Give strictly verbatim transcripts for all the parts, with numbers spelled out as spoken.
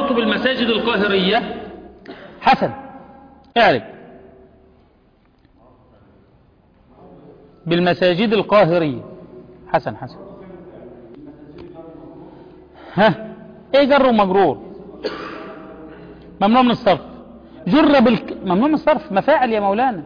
مررت بالمساجد القاهرية. حسن اعرف بالمساجد القاهرية. حسن حسن ها ايه جر ومجرور؟ ممنوع من الصرف. جر بالك... ممنوع من الصرف مفاعل يا مولانا.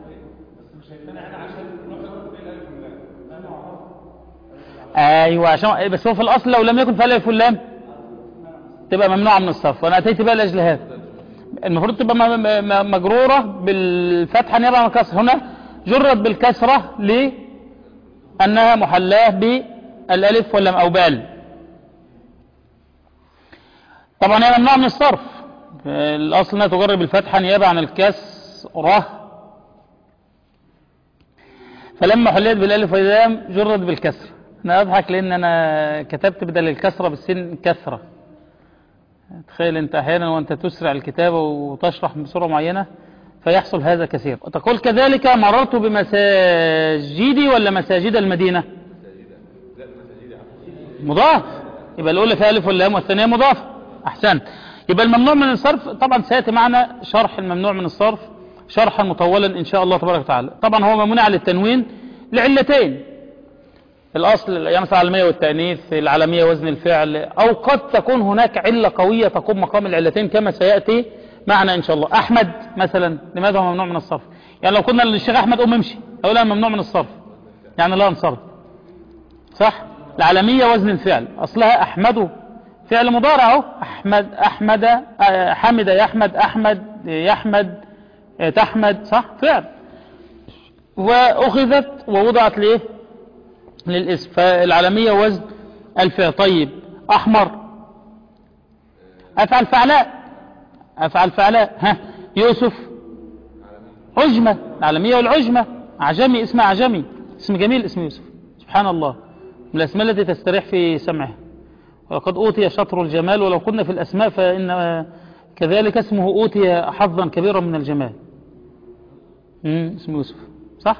ايوه عشان بس هو في الاصل لو لم يكن فعل الف واللام تبقى ممنوعه من الصرف، وانا اتيت بقى لاجل هذا. المفروض تبقى مجروره بالفتحه نيابه عن الكسر. هنا جرت بالكسره لانها محلاه بالالف واللام او بال. طبعا هي ممنوعه من الصرف، الاصل انها تجر بالفتحه نيابه عن الكسره، فلما حليت بالالف واللام جرت بالكسر. انا اضحك لان انا كتبت بدل الكسره بالسين كثره. تخيل انت احيانا وانت تسرع الكتابه وتشرح بصوره معينه فيحصل هذا كثير. تقول كذلك مررت بمساجدي ولا مساجد المدينه؟ مضاف، يبقى الاولى فيها الف واللام والثانيه مضاف. احسنت. يبقى الممنوع من الصرف طبعا سياتي معنا شرح الممنوع من الصرف شرحا مطولا ان شاء الله تبارك وتعالى. طبعا هو ممنوع للتنوين لعلتين، الاصل يعني مثلا العلميه والتانيث، العلميه وزن الفعل، او قد تكون هناك عله قويه تقوم مقام العلتين كما سياتي معنا ان شاء الله. احمد مثلا لماذا هو ممنوع من الصرف؟ يعني لو قلنا للشيخ احمد قوم امشي اقول له ممنوع من الصرف يعني لا انصرف، صح؟ العلميه وزن الفعل اصلها احمد فعل مضارع اهو، احمد احمد حمد يحمد احمد يحمد تحمد، صح؟ فعل، واخذت ووضعت ليه؟ للاسم، فالعلمية وزن الفعل. طيب احمر افعل فعلاء، افعل فعلاء. ها يوسف عجمة، العلمية والعجمة. عجمي اسم عجمي، اسم جميل اسم يوسف، سبحان الله، من الاسماء التي تستريح في سمعها. وقد اوتي شطر الجمال، ولو كنا في الاسماء فان كذلك اسمه اوتي حظا كبيرا من الجمال. امم اسم يوسف، صح؟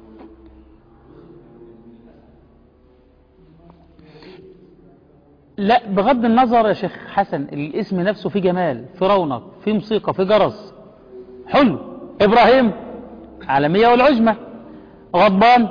لا بغض النظر يا شيخ حسن، الاسم نفسه فيه جمال، فيه رونق، فيه موسيقى، فيه جرس حلو. ابراهيم عالمية والعجمة. غضبان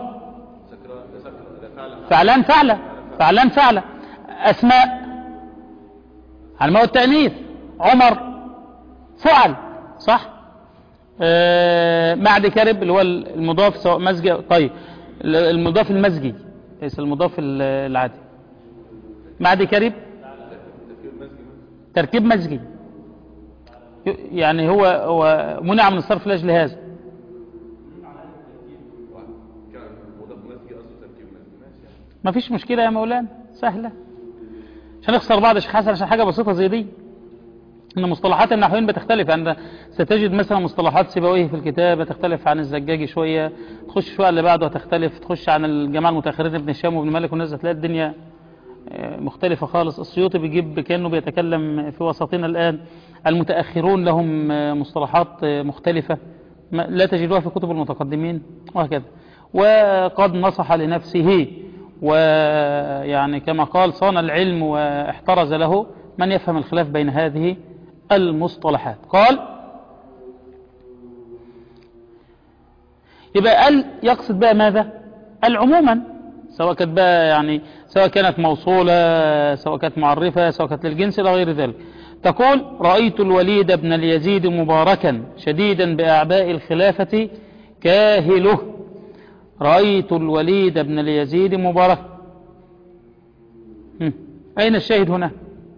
فعلان فعلة، فعلان فعلة. اسماء عالمية والتأنيث. عمر فعل، صح؟ آه معد كرب اللي هو المضاف سواء مزجي. طيب المضاف المزجي ليس المضاف العادي. معد كريب تركيب مزجي، يعني هو هو منع من الصرف لاجل هذا. ما فيش مشكلة يا مولانا، سهلة، عشان نخسر بعض يا شيخ حسن عشان حاجة بسيطة زي دي. ان مصطلحات النحويين بتختلف، يعني ستجد مثلا مصطلحات سيبويه في الكتاب تختلف عن الزجاجي شوية، تخش شوية اللي بعده هتختلف، تخش عن الجماعة المتأخرين ابن هشام وابن مالك والناس هتلاقي الدنيا مختلفة خالص. السيوطي بيجيب كأنه بيتكلم في وسطنا الآن. المتأخرون لهم مصطلحات مختلفة لا تجدوها في كتب المتقدمين وهكذا. وقد نصح لنفسه، ويعني كما قال صان العلم واحترز له من يفهم الخلاف بين هذه المصطلحات. قال يبقى ال يقصد بقى ماذا؟ العموما، سواء كانت بقى يعني سواء كانت موصولة، سواء كانت معرفة، سواء كانت للجنس إلى غير ذلك. تقول رأيت الوليد بن اليزيد مباركا شديدا بأعباء الخلافة كاهله. رأيت الوليد بن اليزيد مباركا، أين الشاهد هنا؟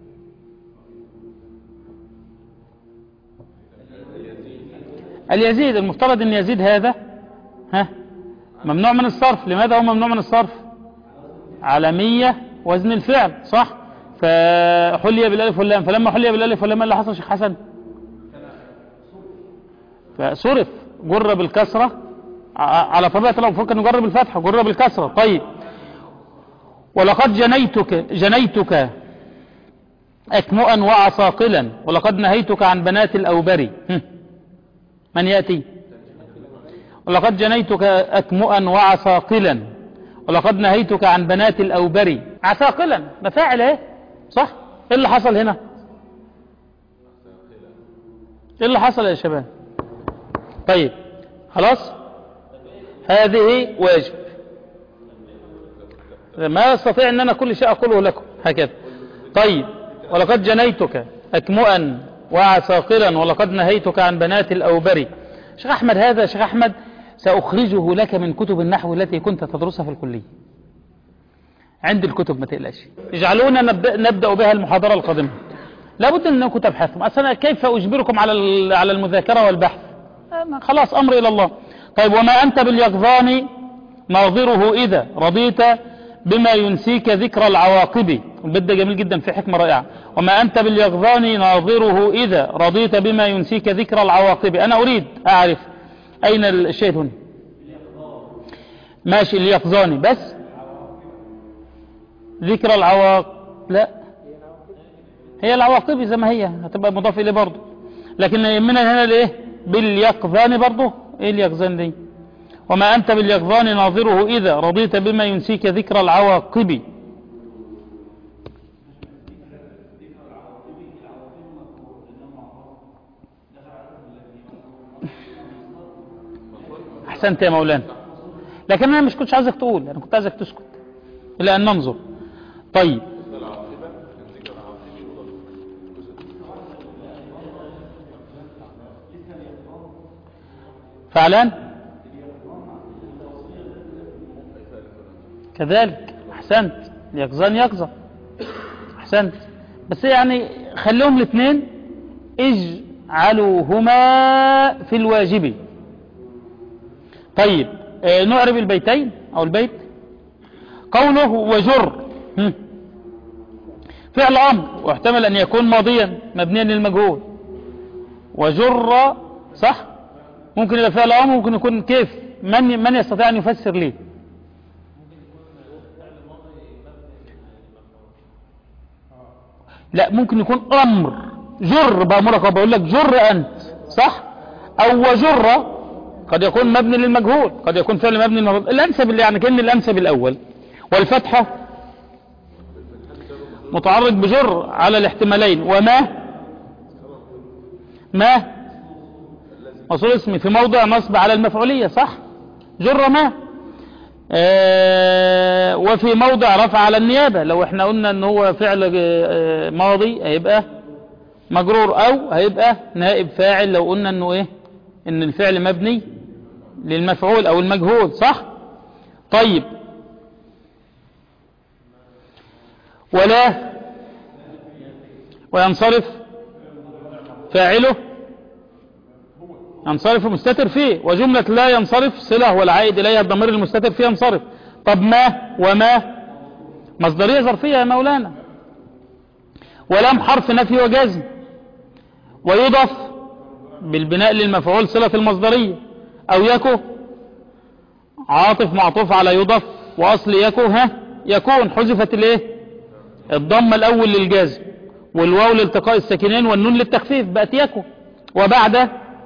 اليزيد. المفترض أن يزيد هذا ها ممنوع من الصرف. لماذا هو ممنوع من الصرف؟ علمية وزن الفعل، صح؟ فحلي بالالف واللام، فلما حلي بالالف واللام اللي حصل شيخ حسن فصرف، جر بالكسرة على طبيعة لو فكر نجر بالفتحة، جر بالكسرة. طيب ولقد جنيتك جنيتك أكمؤا وعصاقلا، ولقد نهيتك عن بنات الأوبري. من يأتي؟ ولقد جنيتك أكمؤا وعصاقلا، ولقد نهيتك عن بنات الأوبري. عساقلا ده فاعل ايه، صح؟ ايه اللي حصل هنا؟ ايه اللي حصل يا شباب؟ طيب خلاص، هذه واجب، ما استطيع ان انا كل شيء اقوله لكم هكذا. طيب، ولقد جنيتك اكمؤا وعساقرا ولقد نهيتك عن بنات الاوبر. شيخ احمد، هذا شيخ احمد ساخرجه لك من كتب النحو التي كنت تدرسها في الكلية. عند الكتب ما تقلقش، اجعلونا نبدأ, نبدأ بها المحاضرة القادمة. لابد انكم تبحثوا. اصلا كيف اجبركم على على المذاكرة والبحث؟ خلاص، امر الى الله. طيب، وما انت باليقظان ناظره اذا رضيت بما ينسيك ذكر العواقب. البيت ده جميل جدا، في حكمة رائعة. وما انت باليقظان ناظره اذا رضيت بما ينسيك ذكر العواقب. انا اريد اعرف اين الشيء هنا. ماشي، اليقظان بس ذكر العواقب، لا هي العواقب زي ما هي هتبقى مضاف اليه برضه، لكن يهمنا هنا الايه؟ باليقظان برضه. ايه اليقظان دي؟ وما انت باليقظان ناظره اذا رضيت بما ينسيك ذكر العواقب. احسنت يا مولانا، لكن انا مش كنتش عايزك تقول، انا كنت عايزك تسكت الى ان ننظر. طيب، فعلان كذلك. احسنت، يقظان يقظة. احسنت، بس يعني خليهم الاثنين اجعلوهما في الواجب. طيب، آه نعرب البيتين او البيت. قوله وجر فعل امر، واحتمل ان يكون ماضيا مبنيا للمجهول. وجر صح، ممكن يبقى فعل امر، ممكن يكون كيف؟ من من يستطيع ان يفسر لي؟ لا، ممكن يكون امر. جر بامرك وبقول لك جر انت، صح؟ او وجر قد يكون مبني للمجهول، قد يكون فعل مبني للمجهول. الانسب اللي يعني كان الانسب الاول. والفتحه متعرض بجر على الاحتمالين. وما ما موصول اسمي في موضع نصب على المفعولية، صح؟ جر ما. آه وفي موضع رفع على النيابة. لو احنا قلنا ان هو فعل آه ماضي هيبقى مجرور، او هيبقى نائب فاعل لو قلنا انه ايه؟ ان الفعل مبني للمفعول او المجهول، صح؟ طيب، ولا وينصرف فاعله، ينصرف مستتر فيه. وجملة لا ينصرف صلة والعائد إليها الضمير المستتر فيه ينصرف. طب ما وما مصدرية ظرفية يا مولانا. ولم حرف نفي وجزم، ويضف بالبناء للمفعول صلة المصدرية. أو يكو عاطف معطوف على يضف، وأصل يكو ها يكون حذفت الايه؟ الضمة الأول للجازم، والواو لالتقاء الساكنين، والنون للتخفيف، بقت يكو. وبعد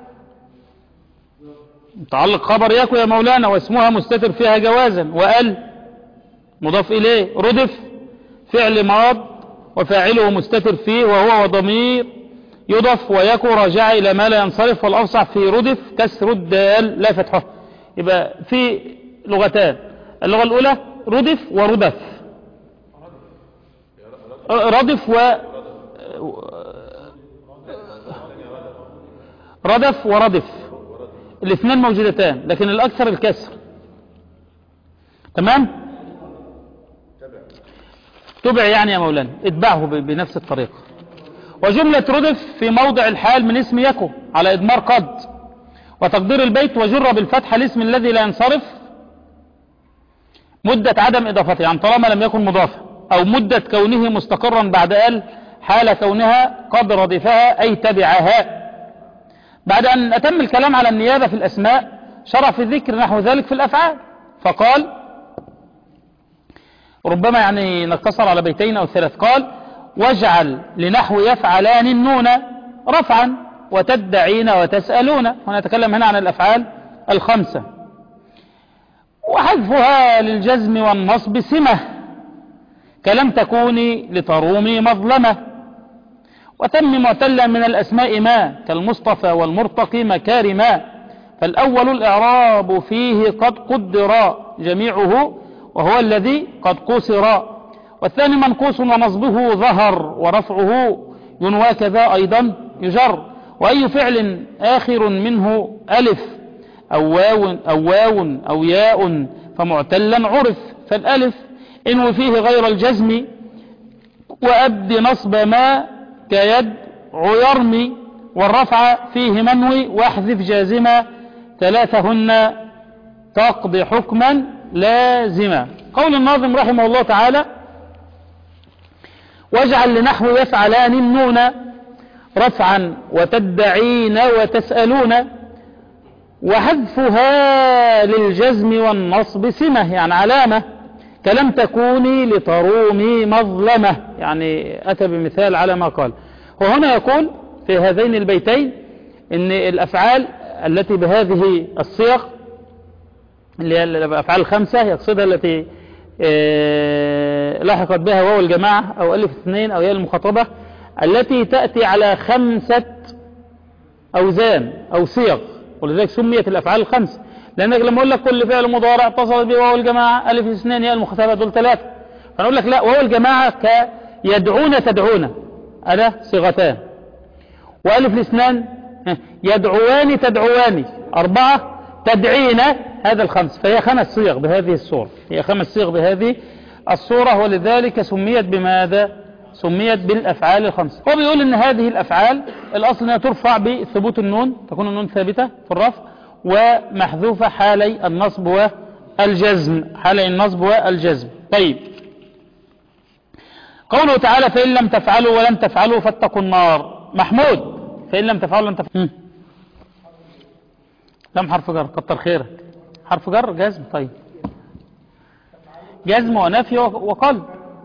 متعلق خبر يكو يا مولانا، واسمها مستتر فيها جوازا. وقال مضاف إليه. ردف فعل ماض وفاعله مستتر فيه وهو وضمير يضف. ويكو راجع إلى ما لا ينصرف، والأفصح في ردف كسر الدال لا فتحه. يبقى في لغتان، اللغة الأولى ردف وردف. ردف و ردف وردف الاثنين موجودتان، لكن الأكثر الكسر. تمام؟ تبع يعني يا مولانا، اتبعه بنفس الطريقة. وجملة ردف في موضع الحال من اسم يكو على إضمار قد. وتقدير البيت وجر بالفتح الاسم الذي لا ينصرف مدة عدم إضافته، يعني طالما لم يكن مضافا، أو مدة كونه مستقرا بعد آل حال كونها قد ردفها أي تبعها. بعد أن أتم الكلام على النيابة في الأسماء، شرع في الذكر نحو ذلك في الأفعال، فقال ربما يعني نقتصر على بيتين أو ثلاث. قال واجعل لنحو يفعلان النون رفعا وتدعين وتسألون. هنا نتكلم هنا عن الأفعال الخمسة. وحذفها للجزم والنصب سمة كلم تكوني لترومي مظلمة. وتم معتلا من الأسماء ما كالمصطفى والمرتقي مكارما، فالأول الإعراب فيه قد قدر جميعه وهو الذي قد قصر، والثاني منقوص ونصبه ظهر ورفعه ينوى كذا أيضا يجر، وأي فعل آخر منه ألف أو واو أو, واو أو ياء فمعتلا عرف، فالألف إنو فيه غير الجزم وأبد نصب ما كيد عيرمي، والرفع فيه منوي واحذف جازما ثلاثهن تقضي حكما لازما. قول الناظم رحمه الله تعالى: واجعل لنحو يفعلان النون رفعا وتدعين وتسألون، وحذفها للجزم والنصب سمة يعني علامة، كلم تكوني لترومي مظلمة، يعني أتى بمثال على ما قال. وهنا يقول في هذين البيتين إن الأفعال التي بهذه الصيغ اللي هي الأفعال الخمسة يقصدها التي لحقت بها واو الجماعة أو ألف اثنين أو ياء المخاطبة، التي تأتي على خمسة أوزان أو صيغ، ولذلك سميت الأفعال الخمسة، لأنك لما أقول لك كل فعل مضارع اتصل به واو الجماعة ألف اثنين ياء المخاطبة دول ثلاثة، فنقول لك لا، واو الجماعة كيدعون تدعون هذا صيغتان، وألف الاثنان يدعوان تدعوان أربعة، تدعين هذا الخمس، فهي خمس صيغ بهذه الصورة، هي خمس صيغ بهذه الصورة، ولذلك سميت بماذا؟ سميت بالأفعال الخمسة. هو بيقول إن هذه الأفعال الأصل أنها ترفع بثبوت النون، تكون النون ثابتة في الرفع ومحذوفة حالي النصب والجزم، حالي النصب والجزم. طيب، قوله تعالى: فإن لم تفعلوا ولن تفعلوا فاتقوا النار. محمود، فإن لم تفعلوا ولن تفعلوا، لم حرف جر، كتر خيرك، حرف جر جزم. طيب، جزم ونفي وقلب.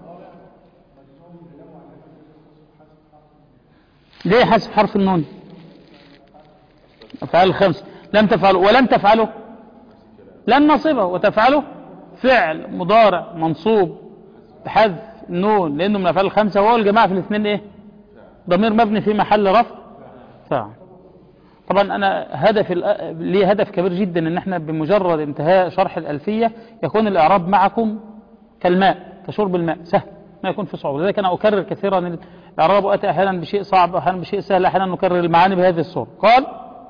ليه حسب حرف النون؟ أفعال الخمس. لم تفعلوا ولن تفعلوا لن نصبه، وتفعلوا فعل مضارع منصوب بحذف النون لأنه من الأفعال الخمسة، وهو الجماعة في الاثنين إيه؟ ضمير مبني في محل رفع فاعل. طبعا أنا هدف لي هدف كبير جدا إن احنا بمجرد انتهاء شرح الألفية يكون الإعراب معكم كالماء، كشرب الماء، سهل، ما يكون في صعوبة. لذلك أنا أكرر كثيرا الإعراب، وأتي أحيانا بشيء صعب، أحيانا بشيء سهل، أحيانا نكرر المعاني بهذه الصورة. قال: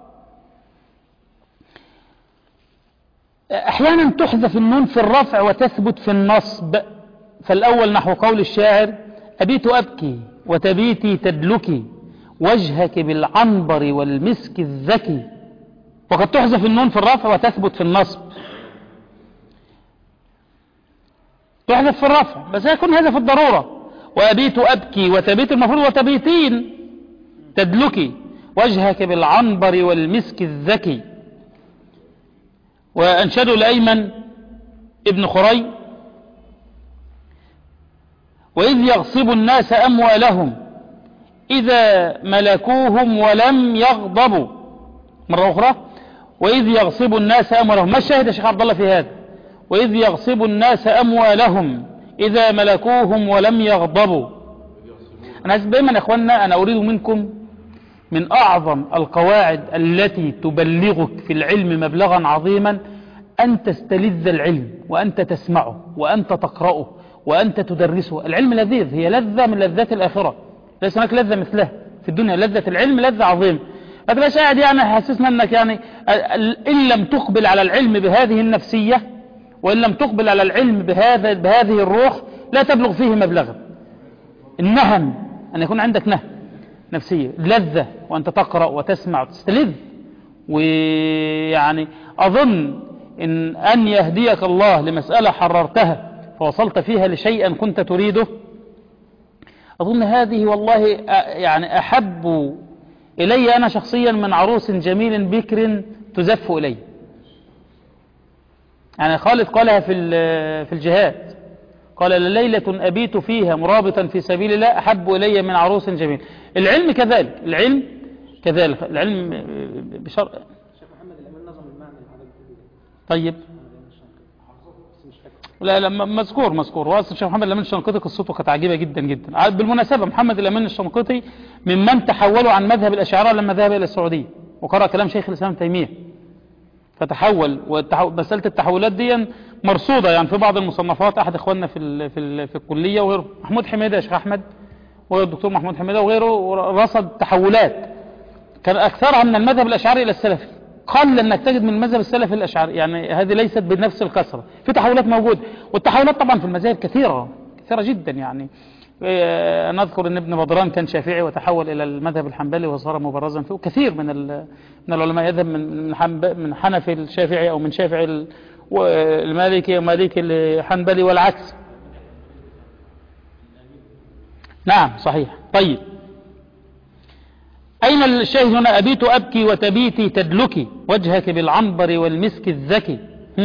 أحيانا تحذف النون في الرفع وتثبت في النصب، فالأول نحو قول الشاعر: أبيت أبكي وتبيتي تدلكي وجهك بالعنبر والمسك الذكي. وقد تحذف النون في الرفع وتثبت في النصب، تحذف في الرفع بس يكون هذا في الضرورة، وأبيت أبكي وتبيت المفروض وتبيتين تدلكي وجهك بالعنبر والمسك الذكي. وأنشدوا الأيمن ابن خري: وإذ يغصب الناس أموالهم إذا ملكوهم ولم يغضبوا. مرة أخرى: وإذ يغصب الناس أموالهم. ما الشاهد يا شيخ عبد الله في هذا؟ وإذ يغصب الناس أموالهم إذا ملكوهم ولم يغضبوا. أنا دائما يا أخوانا أنا أريد منكم من أعظم القواعد التي تبلغك في العلم مبلغا عظيما أن تستلذ العلم وأنت تسمعه وأنت تقرأه وأنت تدرسه. العلم لذيذ، هي لذة من لذات الآخرة، ليس هناك لذة مثلها في الدنيا. لذة العلم لذة عظيمة. ما تبقاش قاعد يعني حسسنا أنك يعني إن لم تقبل على العلم بهذه النفسية وإن لم تقبل على العلم بهذا بهذه الروح لا تبلغ فيه مبلغا. النهم أن يكون عندك نهم نفسية، لذة وأنت تقرأ وتسمع وتستلذ. ويعني أظن إن أن يهديك الله لمسألة حررتها فوصلت فيها لشيء كنت تريده، أظن هذه والله يعني أحب إلي أنا شخصيا من عروس جميل بكر تزف إلي. يعني خالد قالها في في الجهاد، قال: لليلة أبيت فيها مرابطا في سبيل الله أحب إلي من عروس جميل. العلم كذلك، العلم كذلك، العلم بشرط. طيب لا لا مذكور مذكور واصل الشيخ محمد الأمين الشنقيطي قصته كانت عجيبة جدا جدا. بالمناسبة محمد الأمين الشنقيطي ممن تحولوا عن مذهب الأشاعرة لما ذهب إلى السعودية وقرأ كلام شيخ الإسلام تيمية فتحول. ومسألة التحولات دي مرصودة يعني في بعض المصنفات. أحد إخواننا في ال في ال في الكلية وغيره محمود حميدة يا شيخ أحمد والدكتور محمود حميدة وغيره رصد تحولات كان أكثرها من المذهب الأشعري إلى السلفي. قل أنك تجد من المذهب السلفي الأشعري يعني هذه ليست بنفس الكثرة. في تحولات موجودة والتحولات طبعا في المذاهب كثيرة كثيرة جدا يعني. أنا أذكر أن ابن بدران كان شافعي وتحول إلى المذهب الحنبلي وصار مبرزا فيه. كثير من من العلماء يذهب من من حنفي الشافعي أو من شافعي المالكي ومالكي الحنبلي والعكس. نعم صحيح. طيب أين الشاهد هنا؟ أبيت أبكي وتبيتي تدلكي وجهك بالعنبر والمسك الذكي.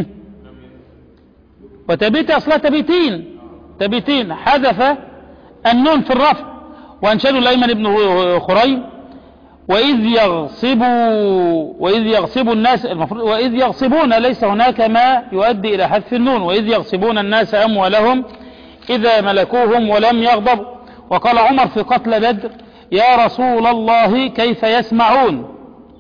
وتبيتي أصلا تبيتين تبيتين حذف النون في الرفع. وأنشدوا الأيمن بن خريم وإذ يغصبوا وإذ يغصبوا الناس المفروض وإذ يغصبون ليس هناك ما يؤدي إلى حذف النون. وإذ يغصبون الناس أموالهم إذا ملكوهم ولم يغضبوا. وقال عمر في قتل بدر يا رسول الله كيف يسمعون.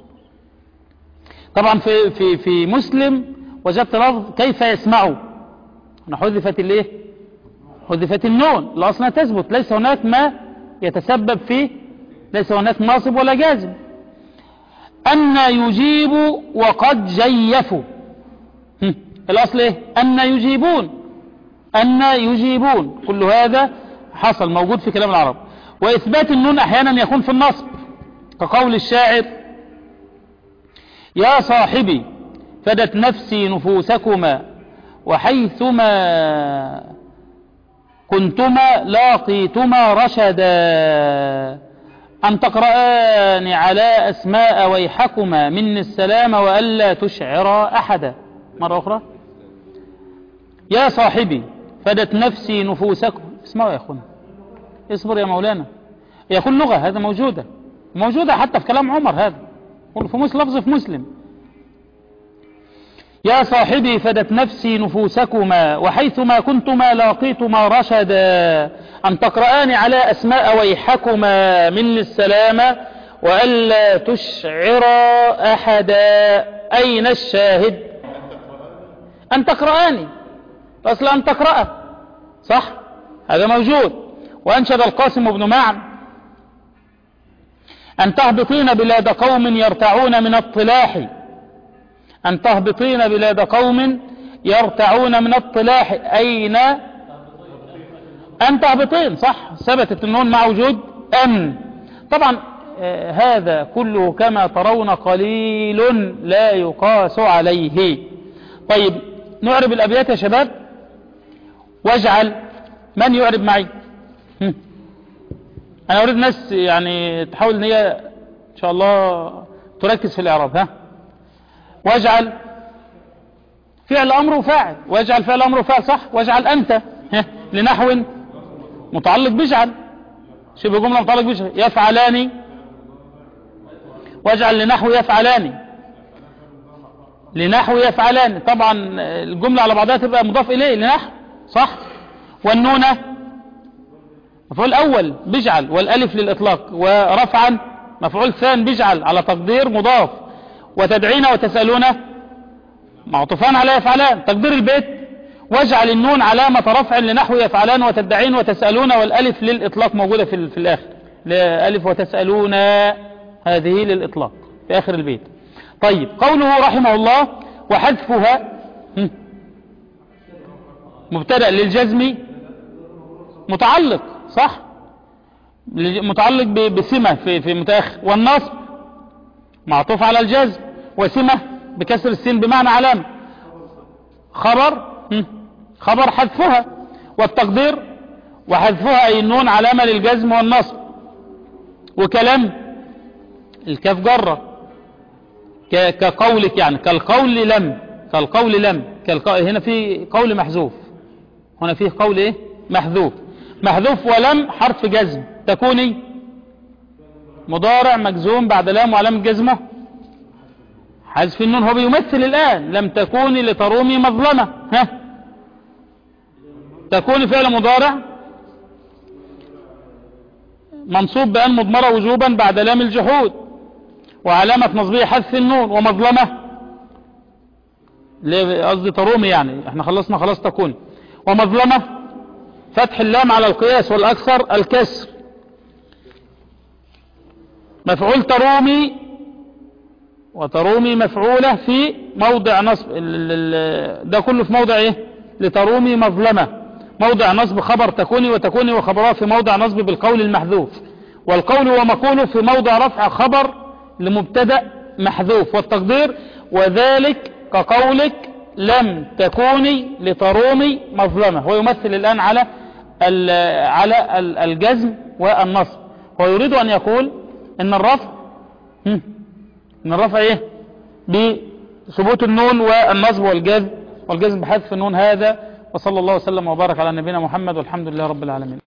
طبعا في في في مسلم وجدت لفظ كيف يسمعوا هنا حذفت الايه حذفت النون الاصل تثبت. ليس هناك ما يتسبب فيه ليس هناك ناصب ولا جازم. أن يجيب وقد جيفوا الاصل ايه أن يجيبون أن يجيبون كل هذا حصل موجود في كلام العرب. وإثبات النون أحيانا يكون في النصب كقول الشاعر يا صاحبي فدت نفسي نفوسكما وحيثما كنتما لاقيتما رشدا أن تقرآن على أسماء ويحكما مني السلام وألا تشعر أحدا. مرة أخرى يا صاحبي فدت نفسي نفوسكم. اسمعوا يا أخونا اصبر يا مولانا. يكون لغة هذا موجودة موجودة حتى في كلام عمر هذا في مسلم لفظ في مسلم يا صاحبي فدت نفسي نفوسكما وحيثما كنتما لاقيتما رشدا أن تقرآن على أسماء ويحكما مني السلام وألا تشعر أحدا. أين الشاهد؟ أن تقرآني أصلا أن تقرأ صح هذا موجود. وأنشد القاسم بن معن أن تهبطين بلاد قوم يرتعون من الطلاح أن تهبطين بلاد قوم يرتعون من الطلاح. أين أن تهبطين صح ثبتت النون مع وجود أن. طبعا آه هذا كله كما ترون قليل لا يقاس عليه. طيب نعرب الأبيات يا شباب. واجعل من يعرب معي؟ هم. أنا أريد ناس يعني تحاول أن هي إن شاء الله تركز في الإعراب. ها واجعل فعل أمر وفاعل. واجعل فعل أمر وفاعل صح. واجعل أنت ها لنحو متعلق بجعل شبه جملة متعلق بجعل. يفعلان واجعل لنحو يفعلان لنحو يفعلان. طبعا الجملة على بعضها تبقى مضاف إليه لنحو صح. والنونة مفعول أول بجعل والألف للإطلاق ورفعا مفعول ثان بجعل على تقدير مضاف. وتدعين وتسألون معطوفان على يفعلان. تقدير البيت واجعل النون علامة رفع لنحو يفعلان وتدعين وتسألون والألف للإطلاق موجودة في, في الآخر. ألف وتسألون هذه للإطلاق في آخر البيت. طيب قوله رحمه الله وحذفها مبتدأ للجزم متعلق صح متعلق بسمة في, في متأخر. والنصب معطوف على الجزم وسمة بكسر السين بمعنى علامة. خبر خبر حذفها. والتقدير وحذفها أي النون علامة للجزم والنصب. وكلام الكاف جرة كقولك يعني كالقول لم كالقول لم كالقول. هنا في قول محذوف هنا فيه قول ايه محذوف محذوف ولم حرف جزم تكوني مضارع مجزوم بعد لام وعلامة جزمه حذف النون. هو بيمثل الآن لم تكوني لترومي مظلمة. ها تكون فعل مضارع منصوب بأن مضمرة وجوبا بعد لام الجحود، وعلامة نصبه حذف النون. ومظلمة ليه قصدي ترومي، يعني احنا خلصنا خلاص تكون. ومظلمة فتح اللام على القياس والأكثر الكسر. مفعول ترومي، وترومي مفعولة في موضع نصب، ده كله في موضع ايه؟ لترومي مظلمة، موضع نصب خبر تكوني، وتكوني وخبرها في موضع نصب بالقول المحذوف، والقول ومقوله في موضع رفع خبر لمبتدأ محذوف. والتقدير وذلك كقولك لم تكوني لترومي مظلمة. هو يمثل الآن على على الجزم والنصب. هو يريد أن يقول إن الرفع إن الرفع إيه؟ بثبوت النون والنصب والجزم والجزم بحذف النون. هذا وصلى الله وسلم وبارك على نبينا محمد والحمد لله رب العالمين.